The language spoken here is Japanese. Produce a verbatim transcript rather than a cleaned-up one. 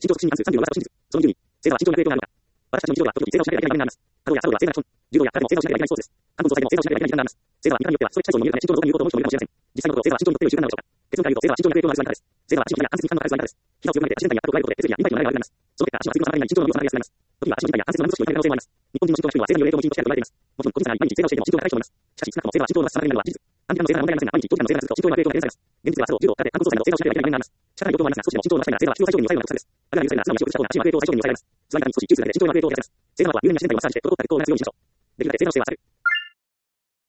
身長測身に関するさんびょうの噂と真実。そのにじゅうに、星座は身長に影響があるのか。私たちの日常では時々星座をしなければいけない人間なります。加藤や佐藤は星座の基本。柔道や空手も星座をしなければいけないスポーツです。韓国総裁も星座をしなければいけない人間なります。星座は見た目によっては基礎によっては身長の動きに有効と思う人もいるかもしれません。実際のところ星座は身長によって良い習慣なのでしょうか。結論から言うと星座は身長によって影響のある座にからです。星座は足の筋や関節に負担のかかる座にからです。膝を強く曲げて足全体に圧力を加えることで手すりやリンパ液の流れが悪くなります。その結果足の圧力の下がらない人長の伸びを下げやすくなります。時には足の筋や関節の軟組織を痛める可能性もあります。日本人の身長が低いのは星座による影響も一因としてあると言われています。もちろん個人差があり毎日星座をしていても身長が高い人もいます。しかし少なくとも星座は身長を伸ばす下がらないのは事実。短期間の星座は問題ありませんが毎日長期間の星座がすると身長には影響が出ると現実では書道、空手、韓国総裁など星座をしなければいけない人間があります。社会の要求もありますが、少しでも身長を伸ばしたいなら星座は救済条件に最後まで国差です。あるいは優勢なら素直に仕事した方が足の影響を最小限に抑えられます。座り方に少し窮屈だけで身長の影響を抑えます。星座の方は有利な自然体をマッサージして滞った血行を促すようにしましょう。できるだけ星座の姿勢は明るく